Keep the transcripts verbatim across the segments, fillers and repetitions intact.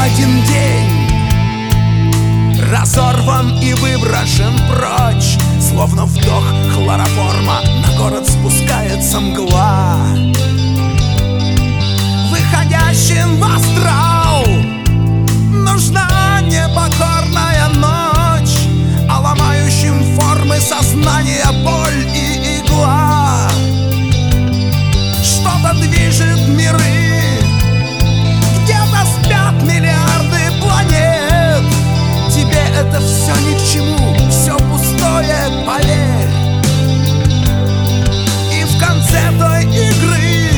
один день разорван и выброшен прочь, словно вдох хлороформа. На город спускается мгла. Выходящим в астрал нужна непокорная ночь, а ломающим формы сознания боль и игла. Что-то движет миры, где-то спят миллиарды планет. Тебе это все ни к чему, все пустое, поверь. И в конце той игры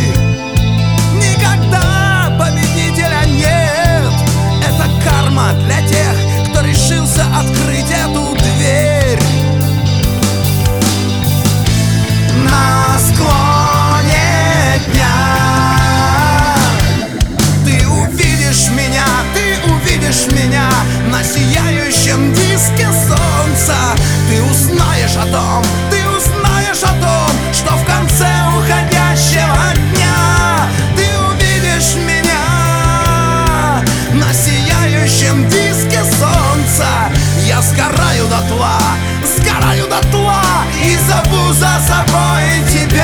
никогда победителя нет. Это карма для тех, кто решился открыть эту дверь. На склоне дня ты увидишь меня, ты увидишь меня на сияющем диске солнца. Ты узнаешь о том, ты узнаешь о том, что в конце уходящего дня ты увидишь меня на сияющем диске солнца. Я сгораю дотла, сгораю дотла и зову за собой тебя.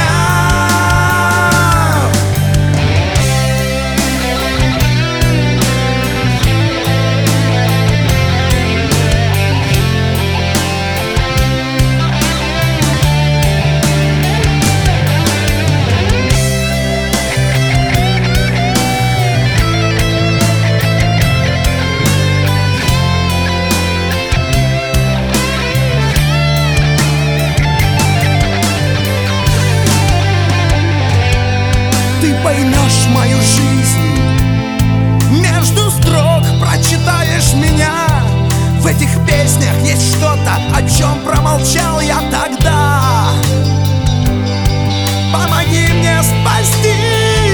Поймешь мою жизнь, между строк прочитаешь меня. В этих песнях есть что-то, о чем промолчал я тогда. Помоги мне спасти